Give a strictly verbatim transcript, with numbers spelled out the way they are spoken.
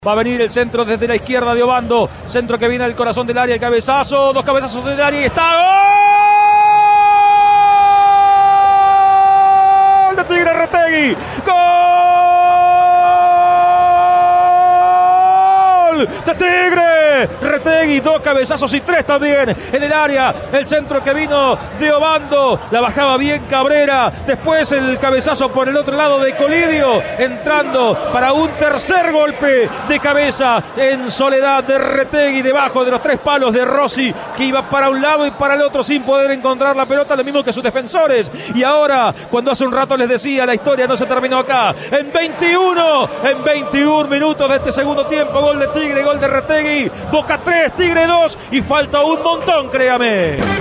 Va a venir el centro desde la izquierda de Obando. Centro que viene al corazón del área. El cabezazo. Dos cabezazos del área y está. ¡Gol! De Tigre Retegui. ¡Gol! De Tigre Retegui. Dos cabezazos y tres también en el área. El centro que vino de Obando. La bajaba bien Cabrera. Después el cabezazo por el otro lado de Colidio. Entrando para un tercer golpe de cabeza en soledad de Retegui. Debajo de los tres palos de Rossi. Que iba para un lado y para el otro sin poder encontrar la pelota. Lo mismo que sus defensores. Y ahora, cuando hace un rato les decía, la historia no se terminó acá. En veintiuno. En veintiún minutos de este segundo tiempo. Gol de Tigre, gol de Retegui. Boca tres, Tigre dos. Y falta un montón, créame.